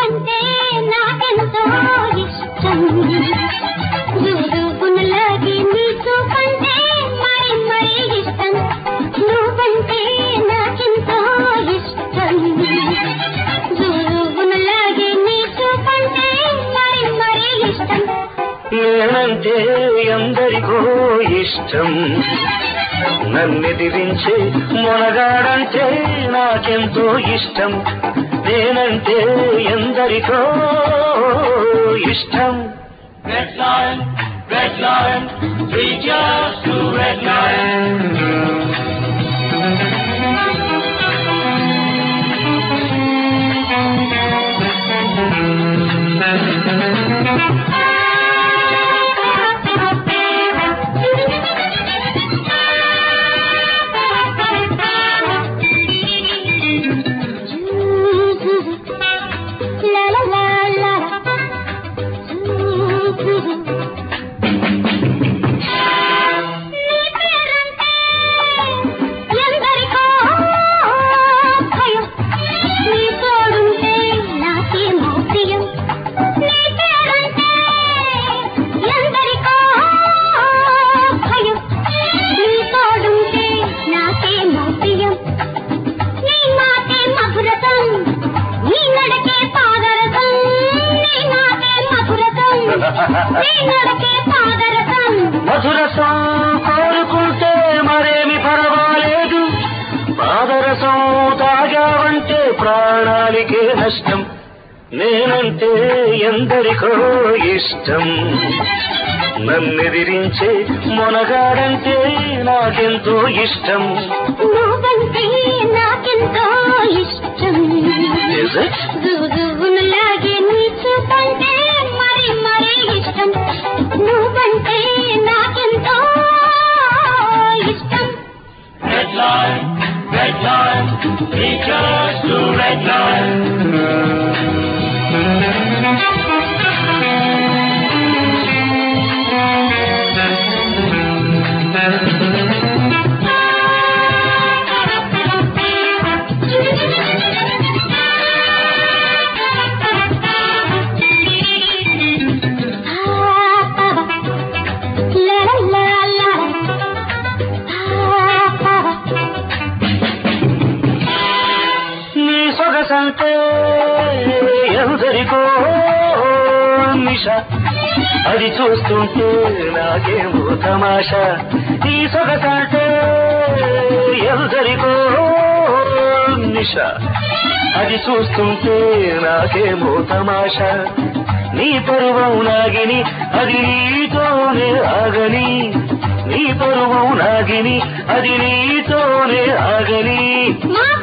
నువ్వంటే నాకెంతో ఇష్టం గునుగునులాగే నీ చూపంటే మరి మరి ఇష్టం నువ్వంటే నాకెంతో ఇష్టం గునుగునులాగే నీ చూపంటే మరి మరి ఇష్టం నేనంటే ఎందరికో ఇష్టం నన్నెదిరించే మొనగాడంటే నాకెంతో ఇష్టం నేనంటే ఎందరికో ఇష్టం Red lion, 3 cheers to Red Lion. మధురసం కోరుకుంటే మరేమి పర్వాలేదు పాదరసం తాగావంటే ప్రాణానికే నష్టం నేనంటే ఎందరికో ఇష్టం నన్నెదిరించే మొనగాడంటే నాకెంతో ఇష్టం నువ్వంటే నాకెంతో ఇష్టం గునుగునులాగే నీ చూపంటే మరి మరి ఇష్టం నువ్వంటే నాకెంతో ఇష్టం Red lion, 3 cheers to Red Lion. సొగసంటే ఎందరికో నిష అది చూస్తుంటే నాకేమో తమాషా ఈ సొగసంటే ఎందరికో నిష అది చూస్తుంటే నాకేమో తమాషా నీ పరువం నాగిని అది నీతోనే ఆగని నీ పరువం నాగిని అది నీతోనే ఆగని